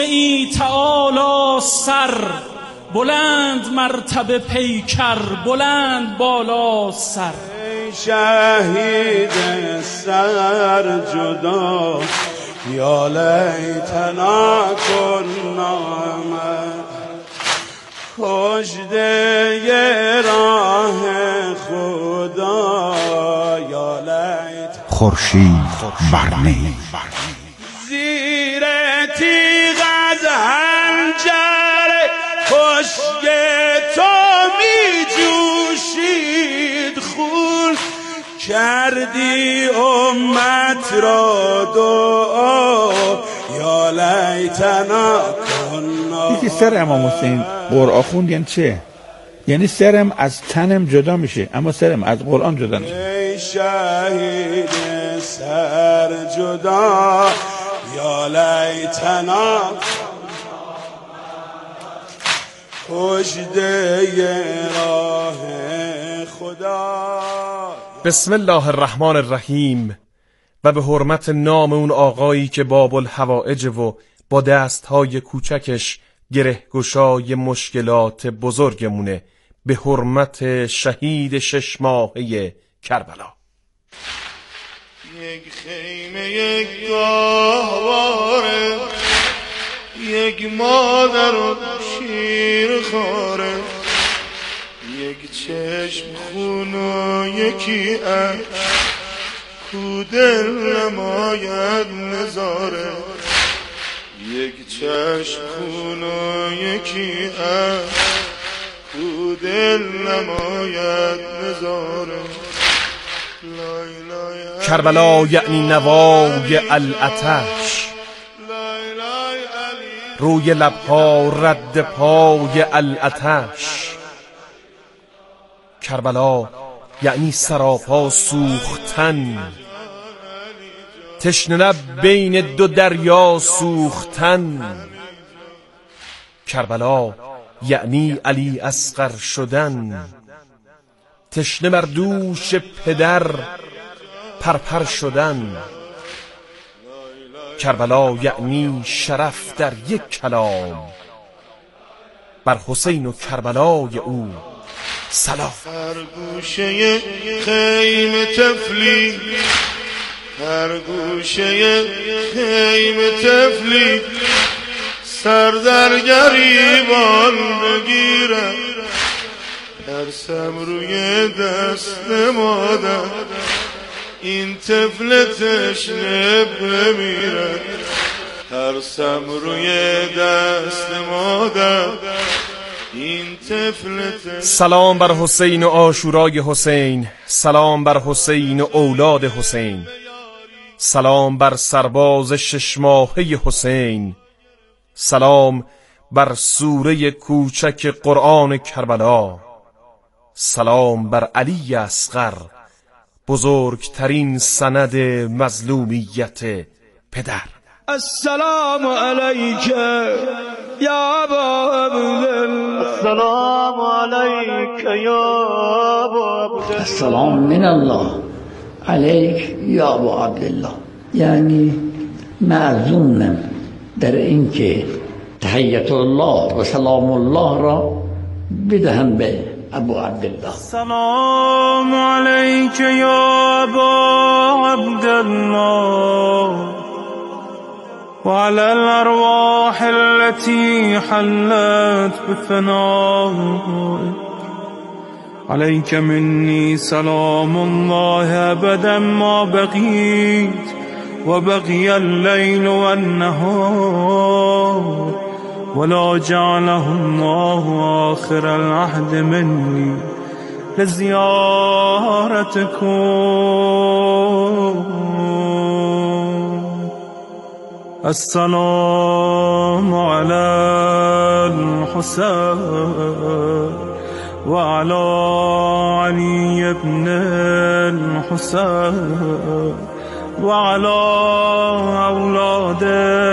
ای تعالی سر، بلند مرتبه پیکر، بلند بالا سر. ای شهید سر جدا، یا لیتنا کنا کشته راه خدا، یا لیت خورشید برنی زیر تیغ از حنجر خشک تو می جوشید خون، کردی امت را دعا، یا لیتنا کنا. یکی سر امام حسین قرآن خوند یعنی چه؟ یعنی سرم از تنم جدا میشه اما سرم از قرآن جدا نمیشه. ای شهید سر جدا، یا لیتنا کشته راه خدا. بسم الله الرحمن الرحیم. و به حرمت نام اون آقایی که باب الحوائج و با دستهای کوچکش گره گشای مشکلات بزرگمونه، به حرمت شهید 6 ماهه کربلا. یک خیمه یک گاهواره، یک مادر و شیر خاره، یک چشم خون و یکی عشق، کو دل نماید نظاره. یک چشم خون و یکی عشق، کو دل نماید نظاره. کربلا یعنی نوای العطش، روی لبها رد پای العطش. کربلا یعنی سراپا سوختن، تشنه لب بین 2 دریا سوختن. کربلا یعنی علی اصغر شدن، تشنه بر دوش پدر پرپر شدن. کربلا یعنی شرف در یک کلام، بر حسین و کربلای او سلام. هر گوشه خیمه تفلی، هر گوشه خیمه تفلی، سر در گریبان بگیرم، ترسم روی دست مادر، این طفل تشنه بمیره. ترسم روی دست مادر، این طفل تشنه. سلام بر حسین و عاشورای حسین، سلام بر حسین و اولاد حسین، سلام بر سرباز 6 ماهه حسین، سلام بر سوره کوچک قرآن کربلا، سلام بر علی اصغر، بزرگترین سند مظلومیت پدر. السلام علیک یا ابا عبدالله، السلام علیک یا ابا عبدالله، السلام من الله علیک یا ابا عبدالله. یعنی معزومم در اینکه تحیت الله و سلام الله را بدهم به ابو عبدالله. السلام علیک یا ابا عبدالله وعلى الأرواح التي حلت بفنائك. عليك مني سلام الله أبدا ما بقيت وبقي الليل والنهار، ولا جعله الله آخر العهد مني لزيارتكم. السلام على الحسين وعلى علي بن الحسين وعلى أولاد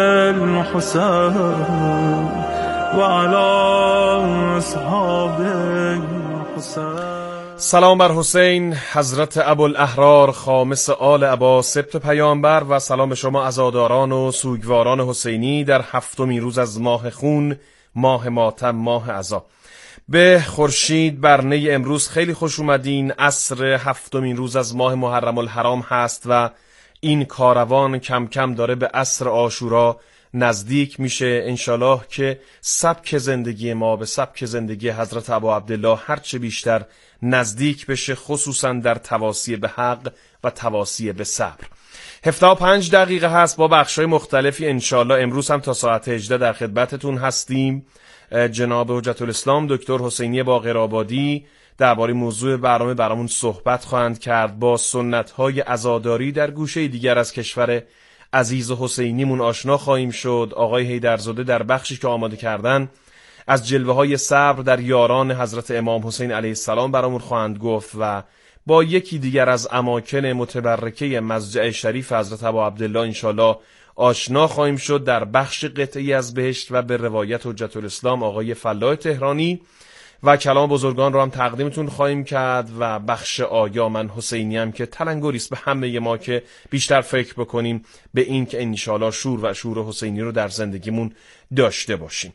الحسين وعلى أصحاب الحسين. سلام بر حسین حضرت ابوالاحرار خامس آل عبا سبط پیامبر و سلام به شما عزاداران و سوگواران حسینی در هفتمین روز از ماه خون، ماه ماتم، ماه عزا. به خورشید برنه امروز خیلی خوش اومدین. عصر هفتمین روز از ماه محرم الحرام هست و این کاروان کم کم داره به عصر عاشورا نزدیک میشه. انشالله که سبک زندگی ما به سبک زندگی حضرت ابا عبدالله هرچه بیشتر نزدیک بشه، خصوصا در تواصی به حق و تواصی به صبر. 7:05 هست با بخشای مختلفی. انشالله امروز هم تا ساعت 18 در خدمتتون هستیم. جناب حجت الاسلام دکتر حسینی باقرآبادی درباره موضوع برنامه برامون صحبت خواهند کرد. با سنت‌های عزاداری در گوشه دیگر از کشور عزیز حسینیمون آشنا خواهیم شد. آقای حیدرزاده در بخشی که آماده کردن از جلوه‌های صبر در یاران حضرت امام حسین علیه السلام برامون خواهند گفت و با یکی دیگر از اماکن متبرکه مضجع شریف حضرت ابا عبدالله انشالله آشنا خواهیم شد در بخش قطعی از بهشت و به روایت حجت الاسلام آقای فلاح تهرانی و کلام بزرگان رو هم تقدیمتون خواهیم کرد و بخش آیا من حسینی هم که تلنگریست به همه ما که بیشتر فکر بکنیم به این که انشالله شور و شور حسینی رو در زندگیمون داشته باشیم.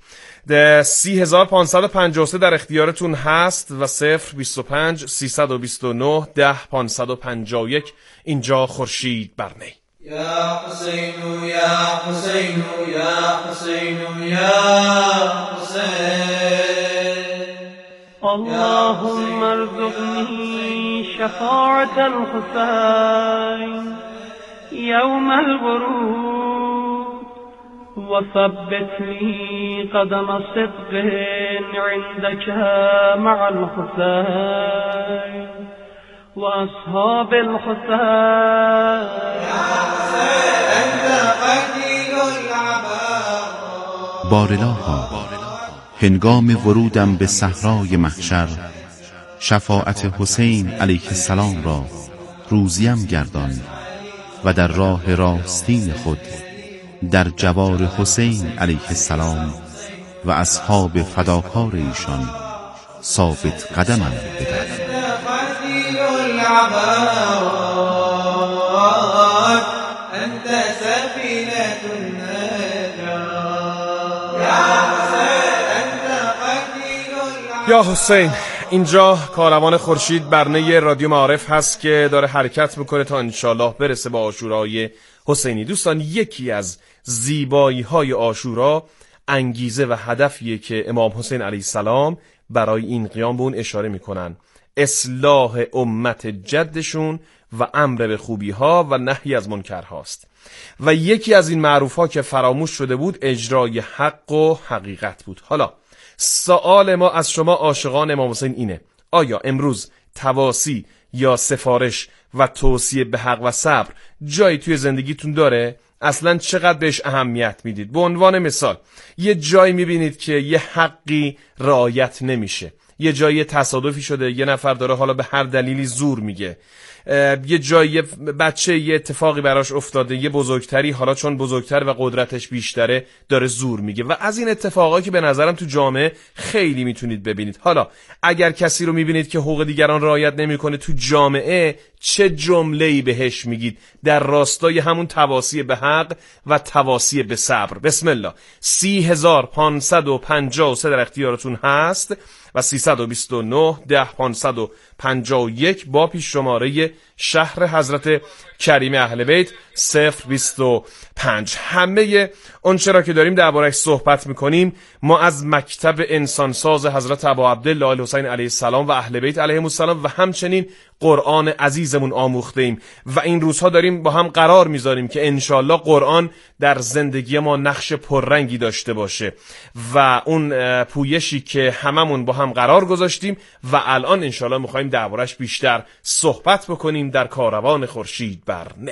30553 در اختیارتون هست و 025 329 10551 اینجا خورشید برنی. یا حسین یا حسین یا حسین یا حسین اللهم ارزقني شفاعة الحسين يوم الورود وثبت لي قدم صدق عندك مع الحسين وأصحاب الحسين يا حسين أنت قتيل العباد. بارالها هنگام ورودم به صحرای محشر شفاعت حسین علیه السلام را روزیم گردان و در راه راستین خود در جوار حسین علیه السلام و اصحاب فداکار ایشان ثابت قدمم بدار. انت سفینة النجاة. یا حسین، اینجا کاروان خورشید برنه رادیو معارف هست که داره حرکت میکنه تا انشالله برسه به عاشورای حسینی. دوستان، یکی از زیبایی های عاشورا انگیزه و هدفیه که امام حسین علیه السلام برای این قیام به اون اشاره میکنن: اصلاح امت جدشون و امر به خوبی ها و نهی از منکر هاست. و یکی از این معروف ها که فراموش شده بود اجرای حق و حقیقت بود. حالا سوال ما از شما عاشقان امام حسین اینه: آیا امروز تواصی یا سفارش و توصیه به حق و صبر جایی توی زندگیتون داره؟ اصلا چقدر بهش اهمیت میدید؟ به عنوان مثال یه جایی میبینید که یه حقی رعایت نمیشه، یه جایی تصادفی شده، یه نفر داره حالا به هر دلیلی زور میگه، یه جایی بچه یه اتفاقی براش افتاده، یه بزرگتری حالا چون بزرگتر و قدرتش بیشتره داره زور میگه و از این اتفاقایی که به نظرم تو جامعه خیلی میتونید ببینید. حالا اگر کسی رو میبینید که حقوق دیگران رعایت نمیکنه تو جامعه، چه جمله‌ای بهش میگید در راستای همون تواصی به حق و تواصی به صبر؟ بسم الله. 30553 در اختیارتون هست و 329 10551 با پیش شماره شهر حضرت کریم اهل بیت 025. همه اون چرا که داریم درباره‌اش صحبت میکنیم ما از مکتب انسانساز حضرت ابا عبدالله الحسین علیه السلام و اهل بیت علیهم السلام و همچنین قرآن عزیزمون آموخته ایم و این روزها داریم با هم قرار میذاریم که انشالله قرآن در زندگی ما نقش پررنگی داشته باشه و اون پویشی که هممون با هم قرار گذاشتیم و الان انشالله میخوایم دربارش بیشتر صحبت بکنیم در کاروان خورشید بر نی.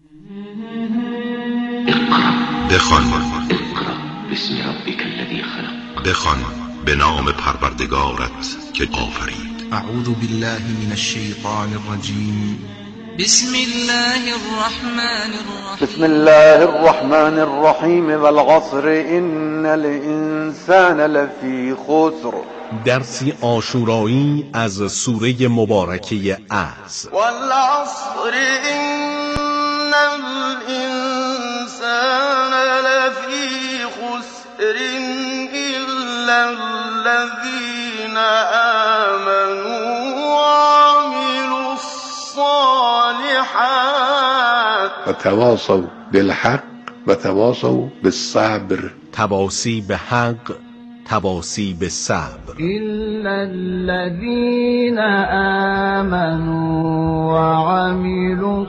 بخوان بسم ربک الذی خلق. بخوان به نام پروردگارت که آفرید. اعوذ بالله من الشیطان الرجیم. بسم الله الرحمن الرحيم بسم الله الرحمن الرحیم والعصر ان الانسان لفی خسر. درسی عاشورایی از سوره مبارکه عصر. والعصر ان الانسان لفی خسر الا الذين آمنوا وعملوا الصالحات وتواصوا بالحق وتواصوا بالصبر. تواصی به حق، تواصی به صبر. إلا الذين آمنوا وعملوا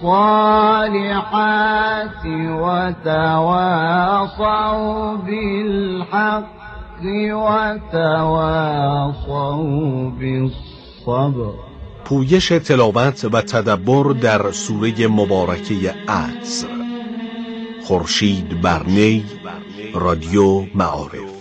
الصالحات وتواصوا بالحق وتواصوا بالصبر. پویش تلاوت و تدبر در سوره مبارکه عصر. خورشید برنی، رادیو معارف.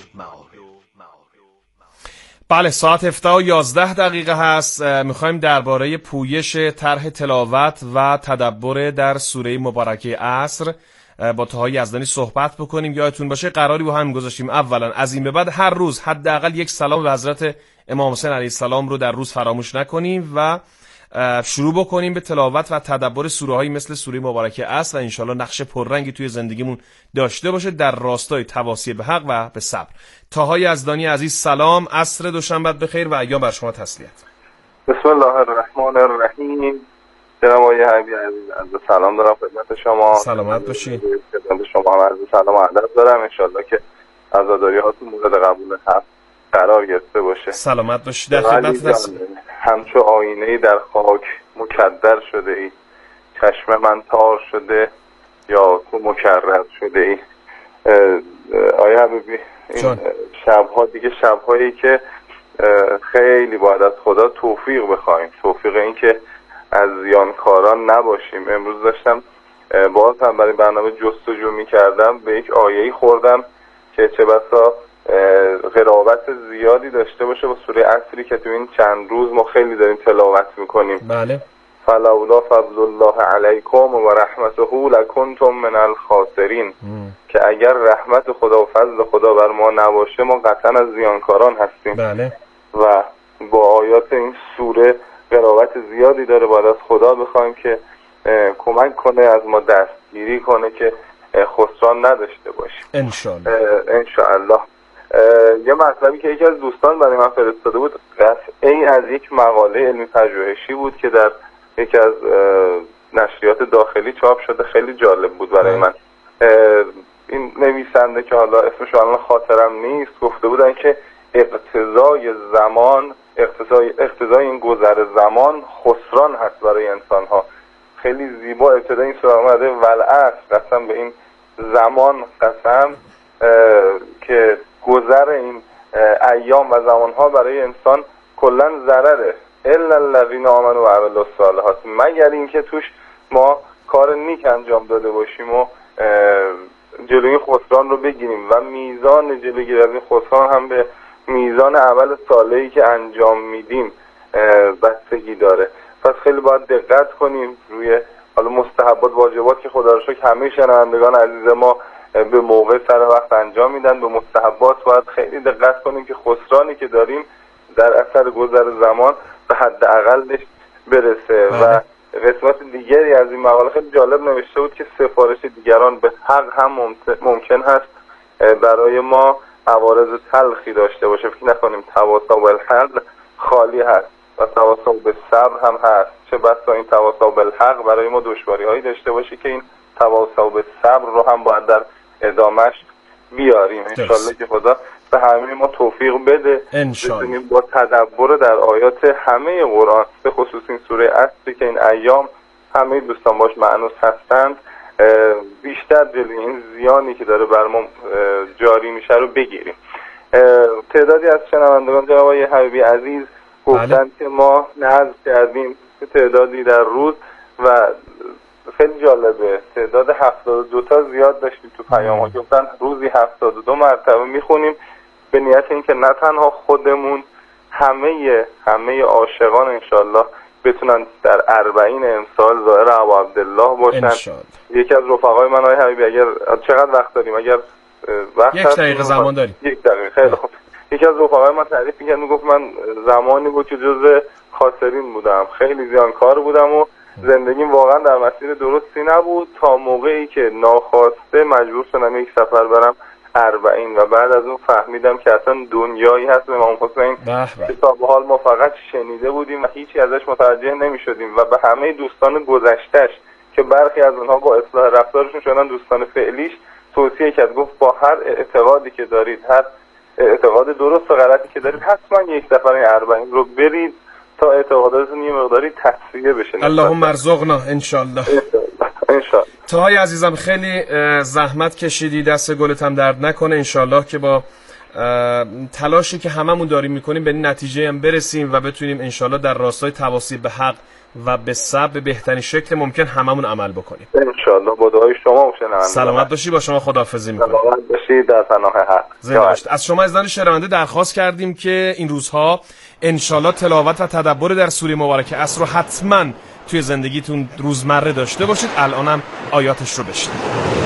بله، ساعت 7:11 هست. میخوایم درباره پویش طرح تلاوت و تدبر در سوره مبارکه عصر با طه یزدانی صحبت بکنیم. یادتون باشه قراری با هم گذاشتیم اولا از این به بعد هر روز حداقل یک سلام به حضرت امام حسین علیه السلام رو در روز فراموش نکنیم و شروع بکنیم به تلاوت و تدبر سوره‌هایی مثل سوره مبارکه عصر و انشالله نقش پررنگی توی زندگیمون داشته باشه در راستای تواصی به حق و به صبر. طه یزدانی عزیز سلام، عصر دوشنبه بخیر و ایام بر شما تسلیت. بسم الله الرحمن الرحیم. جناب آقای حبیبی عزیز سلام دارم خدمت شما. سلامت باشید. خدمت شما هم عرض سلام و ادب دارم. انشالله که عزاداری هاتون مورد قبول حق قرار گرفته باشه. سلامت باشید. در خدمت هستم. همچو آینه‌ای در خاک مکدر شده ای، چشم من تار شده یا تو مکرر شده ای. آیا حبیبی این شبها دیگه شبهایی که خیلی باید از خدا توفیق بخوایم، توفیق این که از زیانکاران نباشیم. امروز داشتم باز هم برای برنامه جستجو می‌کردم، به یک آیه‌ای خوردم که چه بسا قرابت زیادی داشته باشه با سوره عصری که تو این چند روز ما خیلی داریم تلاوت میکنیم. بله. فلولا فضل الله علیکم و رحمته لکنتم من الخاسرین. که اگر رحمت خدا و فضل خدا بر ما نباشه ما قطعا از زیانکاران هستیم. بله. و با آیات این سوره قرابت زیادی داره، باید از خدا بخوایم که کمک کنه، از ما دستگیری کنه که خسران نداشته باشیم انشاءالله. یه مطلبی که یکی از دوستان برای من فرستاده بود قطعی از یک مقاله علمی پژوهشی بود که در یکی از نشریات داخلی چاپ شده، خیلی جالب بود برای من. این نویسنده که حالا اسمش الان خاطرم نیست گفته بودن که اقتضای زمان، اقتضای این گذر زمان خسران هست برای انسان ها. خیلی زیبا ابتدا این سوره اومده والعصر، قسم به این زمان قسم که گذر این ایام و زمانها برای انسان کلا ضرره. الا الذین آمنوا و عملوا الصالحات، مگر اینکه توش ما کار نیک انجام داده باشیم و جلوی خسران رو بگیریم و میزان جلوگیری از این خسران هم به میزان عمل صالحی که انجام میدیم بستگی داره. پس خیلی باید دقت کنیم روی حالا مستحبات واجبات که خدا رو شکر همه شنوندگان عزیز ما به موقع سر وقت انجام میدن. به مستحبات باید خیلی دقت کنیم که خسرانی که داریم در اثر گذر زمان به حداقلش برسه. و قسمت دیگری از این مقاله خیلی جالب نوشته بود که سفارش دیگران به حق هم ممکن هست برای ما عوارض تلخی داشته باشه. فکر نکنیم تواصی بالحق خالی هست و تواصی بالصبر هم هست. چه بسا این تواصی بالحق برای ما دشواری هایی داشته باشه که این تواصی بالصبر رو هم باید در ادامهش بیاریم. انشالله که خدا به همه ما توفیق بده بتونیم با تدبر در آیات همه قرآن، به خصوص این سوره عصری که این ایام همه دوستان باش معنوس هستند، بیشتر جلوی این زیانی که داره بر ما جاری میشه رو بگیریم. تعدادی از شنوندگان جناب آقای حبیبی عزیز گفتن که ما نذر کردیم تعدادی در روز و خیلی جالبه، تعداد 72 تا زیاد داشتیم تو پیام ها، گفتن روزی 72 مرتبه میخونیم به نیت اینکه نه تنها خودمون، همه عاشقان انشالله بتونن در 40 امسال ظاهر ابو عبدالله باشن. یکی از رفقای من، آقای حبیبی، اگر چقدر وقت داریم؟ اگر وقت 1 دقیقه زمان داریم. 1 دقیقه. خیلی خوب. یکی از رفقای من تعریف می‌کرد، میگفت من زمانی بود که جزء خاسرین بودم، خیلی زیانکار بودم و زندگیم واقعا در مسیر درستی نبود تا موقعی که ناخواسته مجبور شدم یک سفر برم 40 و بعد از اون فهمیدم که اصلا دنیایی هست امام حسین که تا به حال ما فقط شنیده بودیم و هیچی ازش متوجه نمی‌شدیم و به همه دوستان گذشته‌اش که برخی از اونها با اصلاح رفتارشون شدن دوستان فعلیش توصیه کرد، گفت با هر اعتقادی که دارید، هر اعتقاد درست و غلطی که دارید، حتما یک سفر 40 رو برید تا اعتقاداتتون یه مقداری تصفیه بشه. اللهم ارزقنا انشالله. انشالله. تاهای عزیزم خیلی زحمت کشیدی، دست گلت هم درد نکنه. انشالله که با تلاشی که هممون داریم میکنیم به این نتیجه هم برسیم و بتونیم انشالله در راستای تواصی به حق و به صبر به بهترین شکل ممکن هممون عمل بکنیم. انشالله. با دعای شما و سلامت باشی. با شما خداحافظی میکنم. سلامت باشی. در پناه حق. از شما عزیزان شنونده درخواست کردیم که این روزها انشالله تلاوت و تدبر در سوره مبارکه عصر رو حتما توی زندگیتون روزمره داشته باشید. الانم آیاتش رو بشنوید.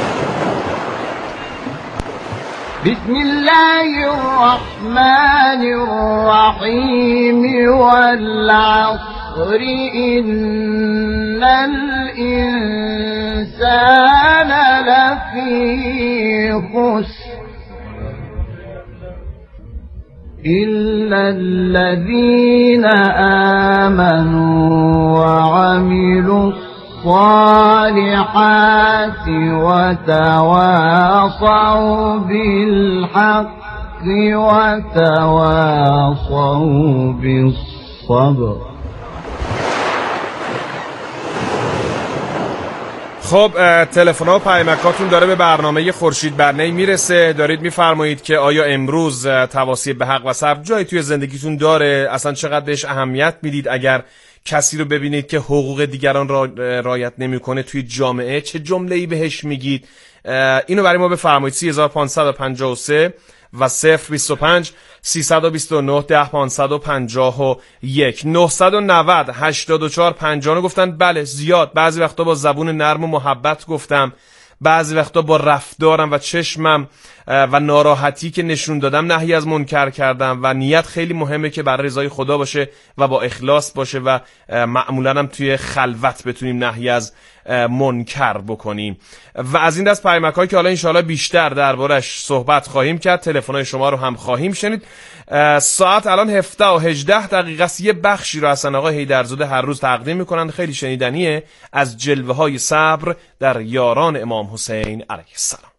بسم الله الرحمن الرحیم والعصر إن الإنسان لفی خسر إلا الذين آمنوا وعملوا الصالحات وتواصوا بالحق وتواصوا بالصبر. خب تلفن‌ها و پیامکاتون داره به برنامه خورشید برنی میرسه. دارید میفرمایید که آیا امروز تواصی به حق و صبر جایی توی زندگیتون داره؟ اصلا چقدر بهش اهمیت میدید؟ اگر کسی رو ببینید که حقوق دیگران را رعایت نمیکنه توی جامعه چه جمله‌ای بهش میگید؟ اینو برای ما بفرمایید. 3553 و 025 329 10551 990 84 50 گفتن بله زیاد. بعضی وقتا با زبون نرم و محبت گفتم، بعضی وقتا با رفتارم و چشمم و ناراحتی که نشون دادم نهی از منکر کردم و نیت خیلی مهمه که برای رضای خدا باشه و با اخلاص باشه و معمولا هم توی خلوت بتونیم نهی از منکر بکنیم. و از این دست پیامک‌هایی که حالا انشاءالله بیشتر دربارش صحبت خواهیم کرد، تلفن‌های شما رو هم خواهیم شنید. ساعت الان 17 و 18 دقیقه است. یه بخشی رو حسن آقا حیدرزاده هر روز تقدیم میکنن، خیلی شنیدنیه، از جلوه‌های صبر در یاران امام حسین علیه السلام.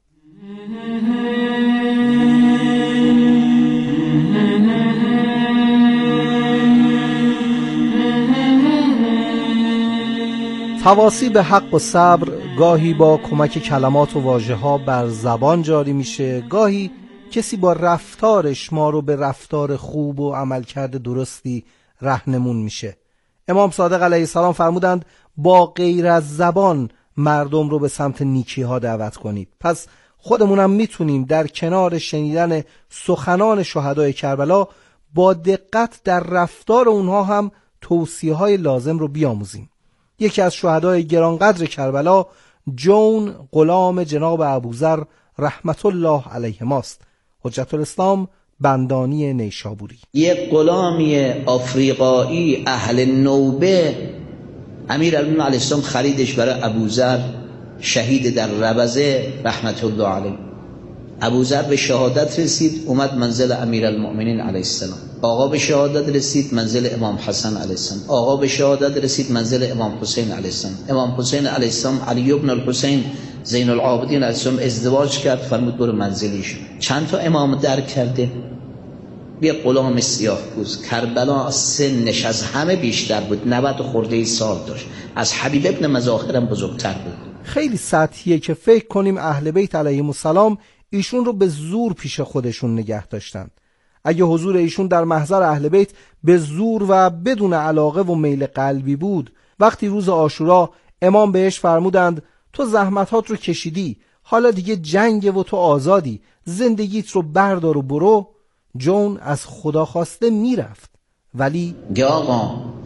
تواصی به حق و صبر گاهی با کمک کلمات و واژه‌ها بر زبان جاری میشه، گاهی کسی با رفتارش ما رو به رفتار خوب و عملکرد درستی راهنمون میشه. امام صادق علیه السلام فرمودند با غیر از زبان مردم رو به سمت نیکی ها دعوت کنید. پس خودمونم میتونیم در کنار شنیدن سخنان شهدای کربلا با دقت در رفتار اونها هم توصیه های لازم رو بیاموزیم. یکی از شهدای گرانقدر کربلا جون غلام جناب ابوذر رحمت الله علیه ماست. حجت الاسلام بندانی نیشابوری. یک غلامی آفریقایی اهل نوبه امیرالمومنین علیه السلام خریدش برای ابوذر، شهید در ربضه رحمت الله علیه. ابوذر به شهادت رسید، اومد منزل امیرالمؤمنین علیه السلام. آقا به شهادت رسید، منزل امام حسن علیه السلام. آقا به شهادت رسید، منزل امام حسین علیه السلام. امام حسین علیه السلام علی ابن الحسین زین العابدین علیه السلام ازدواج کرد، فرمود برو منزلیش. چند تا امام درک کرده؟ بیا غلام سیاه‌پوست. کربلا سنش از همه بیشتر بود، 90 خورده سال داشت، از حبیب ابن مظاهرم بزرگتر بود. خیلی سطحیه که فکر کنیم اهل بیت علیهم السلام ایشون رو به زور پیش خودشون نگه داشتند. اگه حضور ایشون در محضر اهل بیت به زور و بدون علاقه و میل قلبی بود، وقتی روز عاشورا امام بهش فرمودند تو زحمتات رو کشیدی، حالا دیگه جنگ و تو آزادی، زندگیت رو بردار و برو، جون از خدا خواسته میرفت. ولی آقا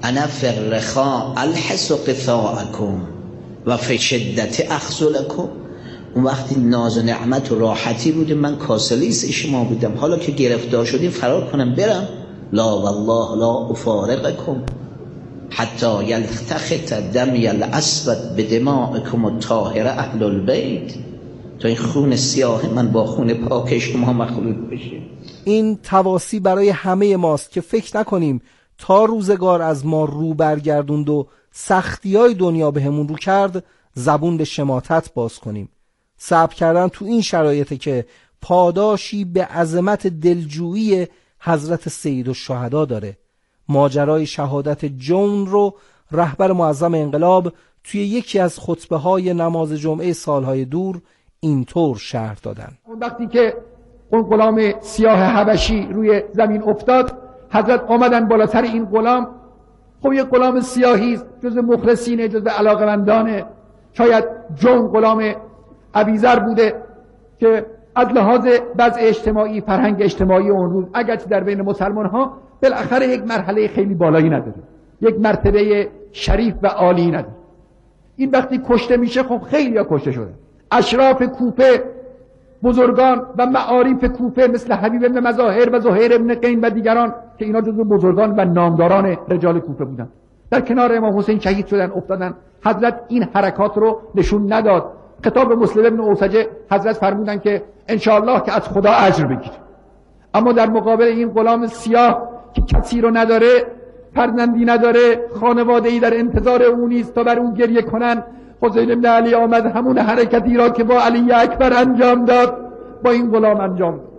انا فی الرخاء الحس قثاءکم و فی شدت اخذلکم. اون وقتی ناز و نعمت و راحتی بوده من کاسلی شما بودم، حالا که گرفتار شدیم فرار کنم برم؟ لا والله لا افارقکم حتی یلتخط دمی الاسود بدمائکم الطاهره اهل البیت، تا این خون سیاه من با خون پاک شما مخلوط بشه. این تواسی برای همه ماست که فکر نکنیم تا روزگار از ما رو برگردوند و سختی‌های دنیا بهمون رو کرد زبون به شماتت باز کنیم. صبر کردن تو این شرایطه که پاداشی به عظمت دلجویی حضرت سید الشهدا داره. ماجرای شهادت جون رو رهبر معظم انقلاب توی یکی از خطبه‌های نماز جمعه سالهای دور اینطور شرح دادن. وقتی که اون غلام سیاه حبشی روی زمین افتاد، حضرت آمدن بالاتر این غلام. خب یک غلام سیاهی جز مخلصینه، جز علاقمندانه. شاید جون غلام ابیذر بوده که از لحاظ وضع اجتماعی، فرهنگ اجتماعی اون روز اگرچه در بین مسلمان ها بالاخره یک مرحله خیلی بالایی نداره، یک مرتبه شریف و عالی نداره. این وقتی کشته میشه خب خیلی ها کشته شده. اشراف کوفه، بزرگان و معارف کوفه مثل حبیب بن مظاهر و زهیر بن قین و دیگران که اینا جزو بزرگان و نامداران رجال کوفه بودن، در کنار امام حسین شهید شدن، افتادن. حضرت این حرکات رو نشون نداد. خطاب مسلم بن اوسجه حضرت فرمودن که انشاءالله که از خدا اجر بگیر. اما در مقابل این غلام سیاه که کسی رو نداره، فرزندی نداره، خانواده‌ای در انتظار اون نیست تا بر اون گریه کنن، حسین بن علی آمد همون حرکتی را که با علی اکبر انجام داد با این غلام انجام داد.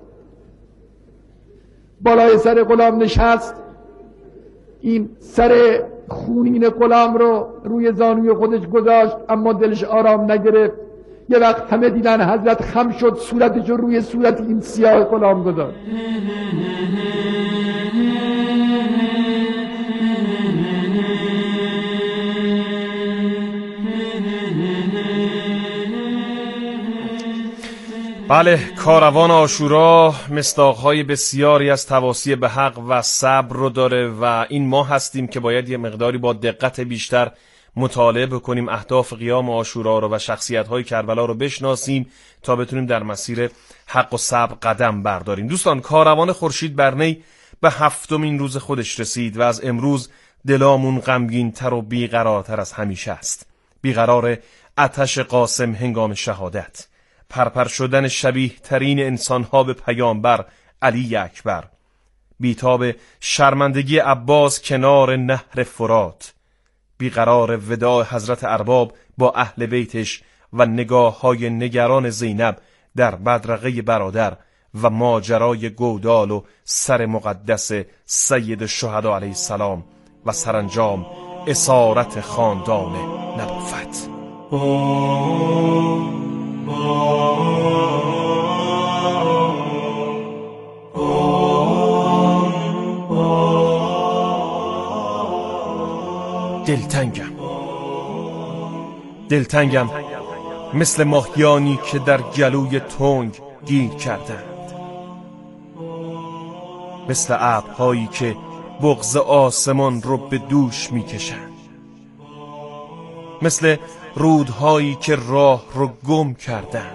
بالای سر غلام نشست، این سر خونین غلام رو روی زانوی خودش گذاشت، اما دلش آرام نگرفت. یه وقت همه دیدن حضرت خم شد، صورتش رو روی صورت این سیاه غلام گذاشت. بله، کاروان عاشورا مصداق‌های بسیاری از تواسی به حق و صبر رو داره و این ما هستیم که باید یه مقداری با دقت بیشتر مطالعه بکنیم اهداف قیام عاشورا رو و شخصیت‌های کربلا رو بشناسیم تا بتونیم در مسیر حق و صبر قدم برداریم. دوستان، کاروان خورشید برنی به 7مین روز خودش رسید و از امروز دلامون غمگین‌تر و بیقرارتر از همیشه است. بیقرار آتش قاسم هنگام شهادت، پرپر شدن شبیه ترین انسانها به پیامبر علی اکبر، بیتاب شرمندگی عباس کنار نهر فرات، بیقرار وداع حضرت ارباب با اهل بیتش و نگاه‌های نگران زینب در بدرقه برادر و ماجرای گودال و سر مقدس سید الشهدا علیه السلام و سرانجام اسارت خاندان نبوت. دلتنگم مثل ماهیانی که در گلوی تنگ گیر کردند، مثل ابرهایی که بغض آسمان رو به دوش میکشند، مثل رودهایی که راه رو گم کردند.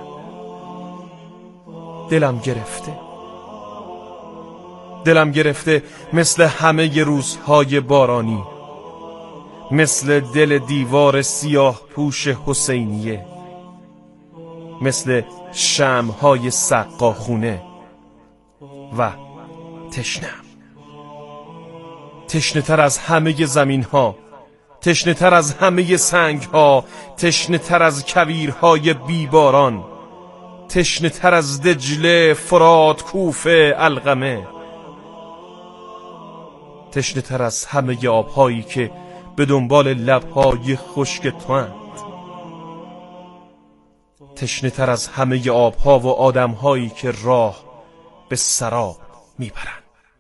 دلم گرفته مثل همه روزهای بارانی، مثل دل دیوار سیاه پوش حسینیه، مثل شمع‌های سقاخونه و تشنه تر از همه زمین ها، تشنه تر از همه سنگ ها، تشنه تر از کویرهای بیباران، تشنه تر از دجله، فرات، کوفه، علقمه، تشنه تر از همه آبهایی که به دنبال لبهای خشک توند، تشنه تر از همه آبها و آدمهایی که راه به سراب میبرند.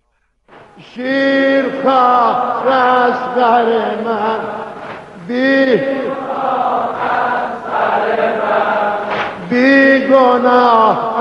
شیرخواه رسغر من بی گناه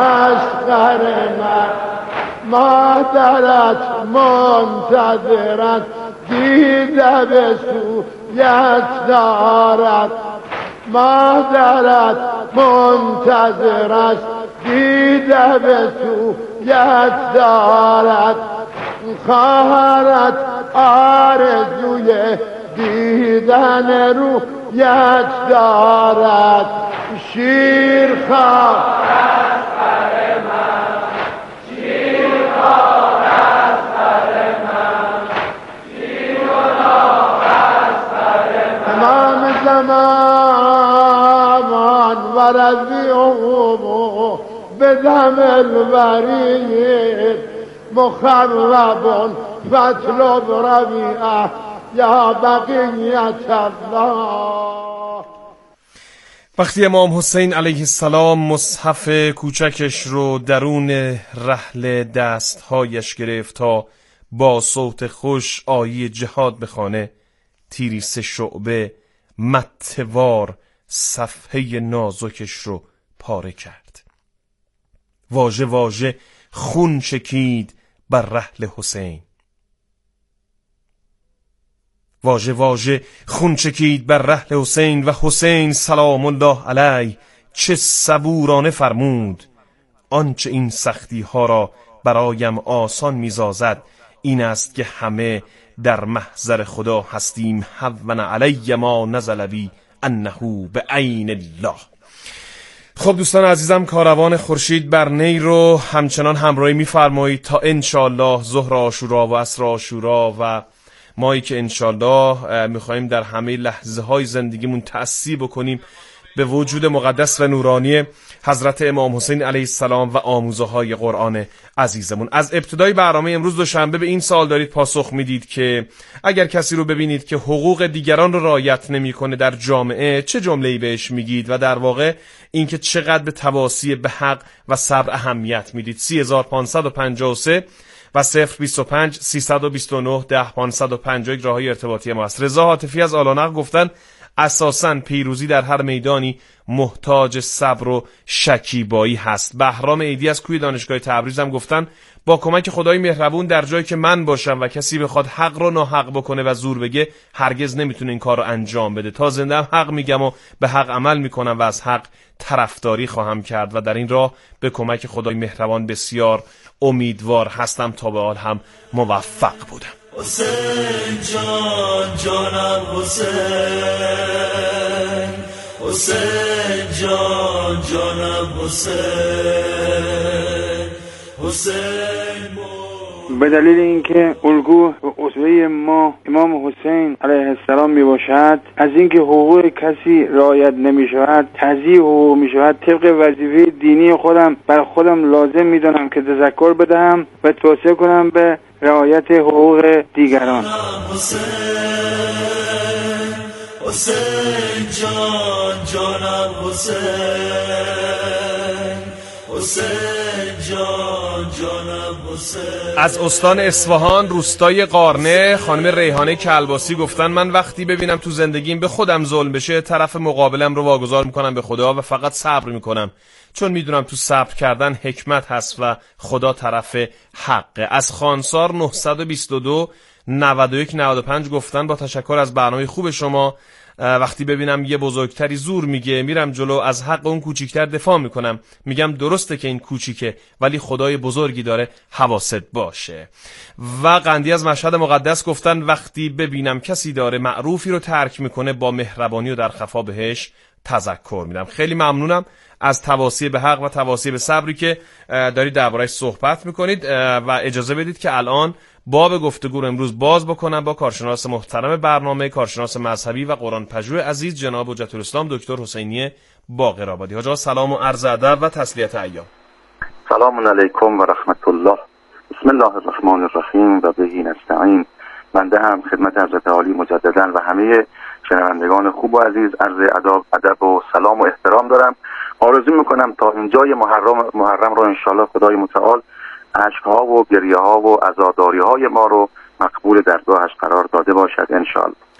اصغر من، مادرت منتظرت دیده به سویت دارد، مادرت منتظر است، دیده به سویت دارد، خواهرت آرزوی دیدن رویت دارد، شیر خواهرت بر من، شیر خواهرت بر من، شیر خواهرت بر من، امام زمان و رضیعه بدم الورید مخرب فاطلب ربیعه یا بقیت الله. وقتی امام حسین علیه السلام مصحف کوچکش رو درون رحل دستهایش گرفت تا با صوت خوش آیه جهاد بخوانه، تیری 3 شعبه متوار صفحه نازکش رو پاره کرد. واژه واژه خون چکید بر رحل حسین، واژه واژه خون چکید بر رحل حسین و حسین سلام الله علیه چه صبورانه فرمود: آنچه این سختی ها را برایم آسان می‌سازد این است که همه در محضر خدا هستیم. هون علی ما نزل بی انه بعین الله. خب دوستان عزیزم، کاروان خورشید بر نی رو همچنان همراهی می‌فرمایید تا انشالله ظهر عاشورا و عصر عاشورا و مایی که انشالله میخواییم در همه لحظه های زندگیمون تأثیر بکنیم به وجود مقدس و نورانی حضرت امام حسین علیه السلام و آموزه های قرآن عزیزمون. از ابتدای برنامه امروز دوشنبه به این سوال دارید پاسخ میدید که اگر کسی رو ببینید که حقوق دیگران رو رعایت نمیکنه در جامعه چه جمله‌ای بهش میگید و در واقع اینکه چقدر به تواصی به حق و صبر اهمیت میدید. 3553 و 025 329 10551 راههای ارتباطی ما است. رضا عاطفی از آلانق گفتن اساساً پیروزی در هر میدانی محتاج صبر و شکیبایی هست. بهرام عیدی از کوی دانشگاه تبریز هم گفتن با کمک خدای مهربون در جایی که من باشم و کسی بخواد حق رو ناحق بکنه و زور بگه هرگز نمیتونه این کار رو انجام بده. تا زنده هم حق میگم و به حق عمل میکنم و از حق طرفداری خواهم کرد و در این راه به کمک خدای مهربان بسیار امیدوار هستم. تا به حال هم موفق بودم. حسین جان جانم حسین، حسین جان جانم حسین، حسین به دلیل اینکه الگو و اسوه ما امام حسین علیه السلام می باشد، از اینکه حقوق کسی رعایت نمی شود تضییع حقوق می شود، طبق وظیفه دینی خودم بر خودم لازم می دانم که تذکر بدهم و توصیه کنم به رعایت حقوق دیگران. حسین جان جانم حسین، حسین جان جانم حسین. از استان اصفهان روستای قارنه خانم ریحانه کلباسی گفتن من وقتی ببینم تو زندگیم به خودم ظلم بشه طرف مقابلم رو واگذار میکنم به خدا و فقط صبر میکنم، چون میدونم تو صبر کردن حکمت هست و خدا طرف حقه. از خانسار 922 91 95 گفتن با تشکر از برنامه خوب شما، وقتی ببینم یه بزرگتری زور میگه میرم جلو از حق اون کوچیکتر دفاع میکنم، میگم درسته که این کوچیکه ولی خدای بزرگی داره، حواست باشه. و قندی از مشهد مقدس گفتن وقتی ببینم کسی داره معروفی رو ترک میکنه با مهربانی و در خفا بهش تذکر میدم. خیلی ممنونم از تواصی به حق و تواصی به صبری که دارید درباره‌اش صحبت میکنید و اجازه بدید که الان باب گفتگو رو امروز باز بکنم با کارشناس محترم برنامه، کارشناس مذهبی و قرآن پژوه عزیز جناب حجت الاسلام دکتر حسینی باقرآبادی. حاج آقا سلام و عرض ادب و تسلیت ایام. سلام علیکم و رحمت الله. بسم الله الرحمن الرحیم و بهی نستعین. بنده هم خدمت حضرت عالی مجددا و همه شنوندگان خوب و عزیز عرض ادب و سلام و احترام دارم. آرزو میکنم تا اینجای محرم رو انشالله خدای متعال عشقها و گریه ها و عزاداری های ما رو مقبول درگاهش قرار داده باشد انشالله.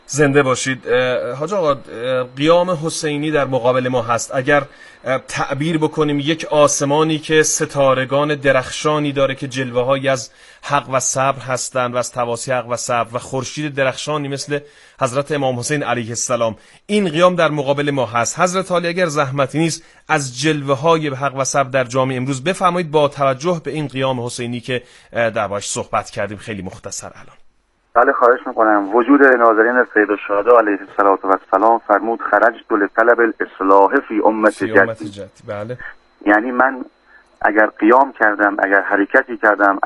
زنده باشید. حاج آقا، قیام حسینی در مقابل ما هست. اگر تعبیر بکنیم یک آسمانی که ستارگان درخشانی داره که جلوه‌هایی از حق و صبر هستند و از تواسی حق و صبر و خورشید درخشانی مثل حضرت امام حسین علیه السلام، این قیام در مقابل ما هست. حضرت عالی اگر زحمتی نیست از جلوه‌های حق و صبر در جامعه امروز بفرمایید با توجه به این قیام حسینی که دربارش صحبت کردیم خیلی مختصر الان. بله خواهش میکنم. وجود ناظرین سید الشهدا علیه السلام فرمود خرجت لطلب الاصلاح فی امت جدی. بله. یعنی من اگر قیام کردم، اگر حرکتی کردم،